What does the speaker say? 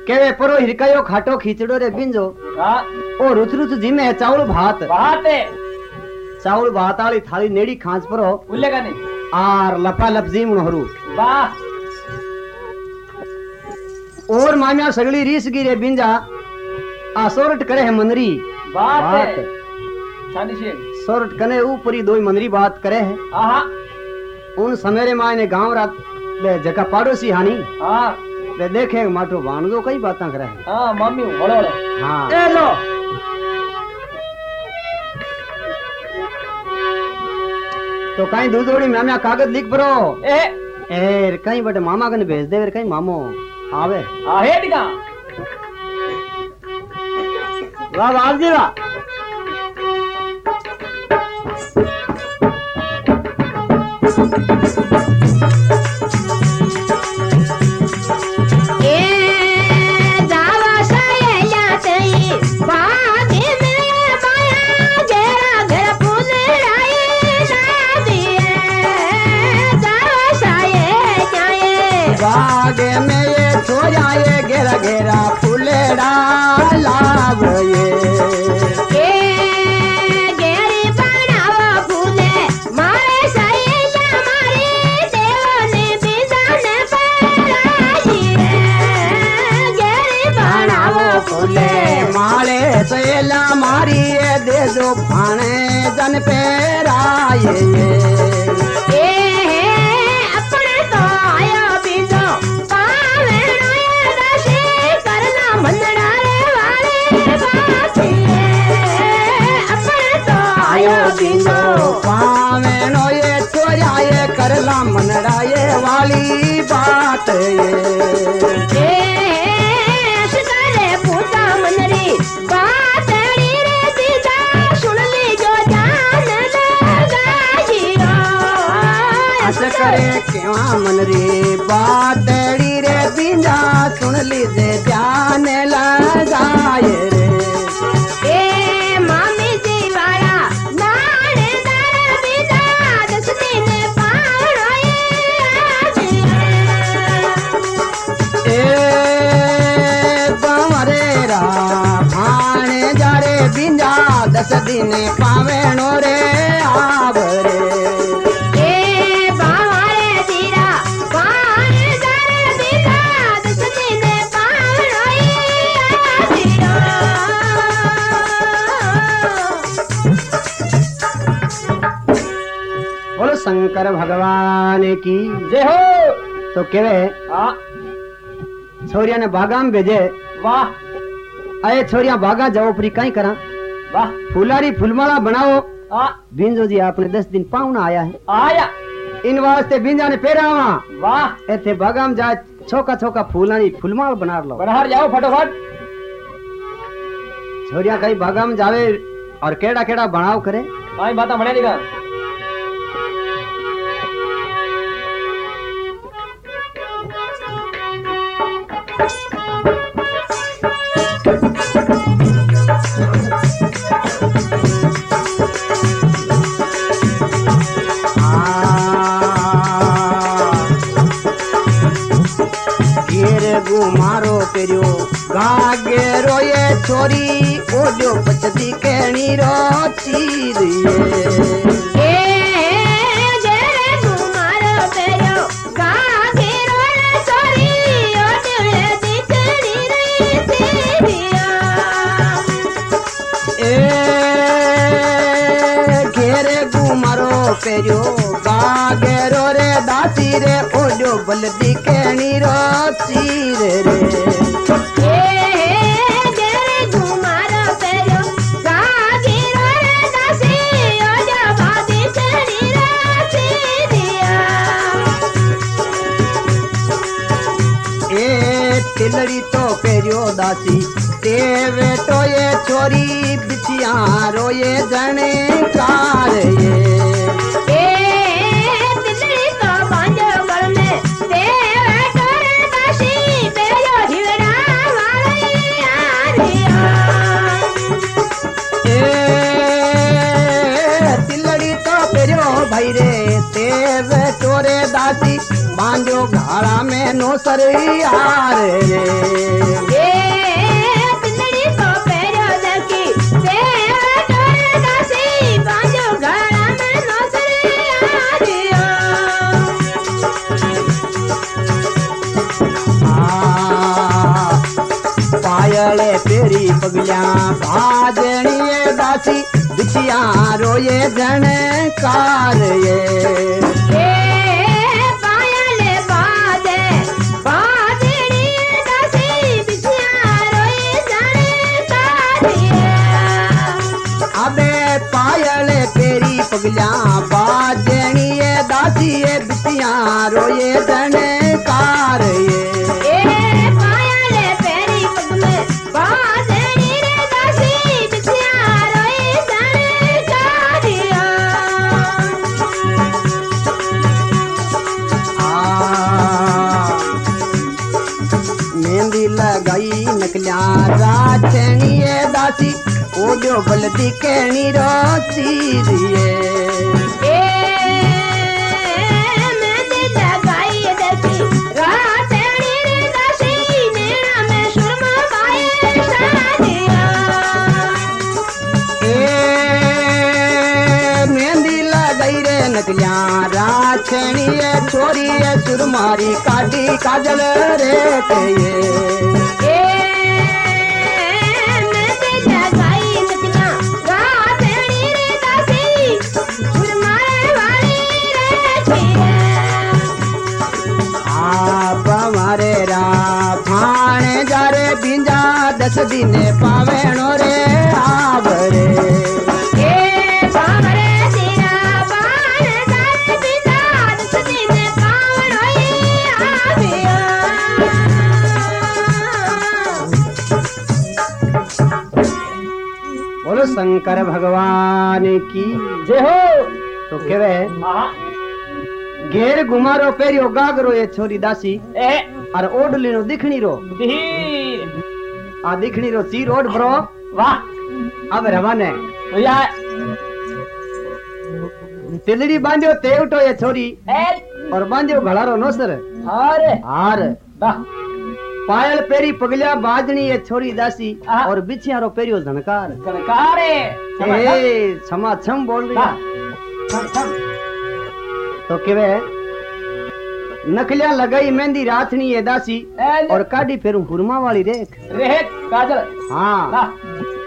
केवे परो हिरकायो खाटो खींचड़ो रे बिंजो हां ओ रुच रुच जिमे है चावल भात है चावल भात वाली थाली नेड़ी खांच परो भूलेगा नहीं आर लपा लप जीम हरू वाह और मामिया सगली रीस गिरे बिंजा आ सोरट करे है मनरी बात छानी से सोरट कने ऊपरी दो मनरी बात करे है हां उन समेरे मायने गांव रात बे जका पाड़ोसी हानी हां बे देखे माटो भाणजो कई बातां करे है हां मम्मी बड़ो बड़ो हां ए लो तो कहीं दूधोड़ी मामिया कागज लिख परो ए कहीं बटे मामा कने भेज दे कहीं मामो आवे आ हेट का वाह वाह जी वाह बागे में ये छोया ये घेरा घेरा फुलेड़ा लाभ ये घेरी बनावा फूले मारे सही हमारी देवने बिजाने पराई घेरी बनावा फूले माले सहेला मारी ये दे जो फाने जन पेराए पावेनो ये छोरा ये करला मनड़ा ये वाली बात ये शिकारे पूता मनरी बात रे सीधा सुन ली जो जान लगाइयो अस करे केवा मनरी बात रे बिंजा सुन लीजे ध्यान लगाए रे दस दिन पावेणो रे आवरे ए बावारे दीरा पाने जारे बिना दस दिन पावेणो आदिरा बोलो शंकर भगवान की जय हो तो केवे हां छोरिया ने बागा में भेजे वाह अरे छोरिया बागा जाओ परी कहीं करा वाह फुलारी फुलमाला बनाओ हां बिंजो जी आपने 10 दिन पाउना आया है आया इन वास्ते बिंजा ने पेरावा वाह एथे बागा में जा छोका छोका फुलानी फुलमाल बना लो बनहार जाओ फटाफट छोरिया कहीं बागा में जावे और केड़ा केड़ा बनाव करे भाई बाता बना देगा मारो पेरियो गागेरो ये छोरी ओडियो पचती केणी रो चीर ए जेरे गुमारो पेरियो गागेरो ये छोरी ओडियो पचती केणी रो चीरिया ए घेरे गुमारो पेरियो गागेरो रे दासी रे ओडियो बलदी केणी रो चीर रे तिलड़ी तो पेरियो दासी तेवे तो ये छोरी बिछिया रो ये जने कार ये तिलड़ी तो बांजो गल में तेवे तो रे दासी पेरियो हिवड़ा वाले आरिया तिलड़ी तो पेरियो भाई रे तेवे तो रे दासी बांजो घाड़ा में नो सर यार रे पायले पेरी पगलिया बाजनी ये दासी बिछिया रोए झणकार ये पायले बाजे बाजनी दासी बिछिया रोए झणकार अबे पायले पेरी पगलिया बाजनी ये दासी ये बिछिया रोए झणकार ये मेहंदी लगाई नकलिया राछनी दासी ओडो बलदी कहनी रोती दिए मेहंदी लगाई दासी राछनी दासी नैना में सुरमा पाए शादिया मेहंदी लगाई रे नकलिया राछनी छोरी सुरमारी काटी काजल रे मारे रा फाणे जा रे बिंजा 10 दिने पावेणो रे आवरे बोलो शंकर भगवान की जय हो। तो केवे घेर घुमारो पेरियो गागरो ये छोरी दासी और ओडली नो दिखणी रो आ दिखणी रो सी रोड ब्रो वाह अब रवाने भैया तिलड़ी बांधियो तेवटो ये छोरी और बांधियो घड़ारो नोसर अरे हार वाह पायल पेरी पगलिया बाजनी ये छोरी दासी और बिछियारो पेरियो झनकार कनकारे ए क्षमा छम बोल रही तो केवे नकलिया लगाई मेहंदी रातनी ये दासी और काटी फेरू हुरमा वाली रेख रेख काजल हाँ वाह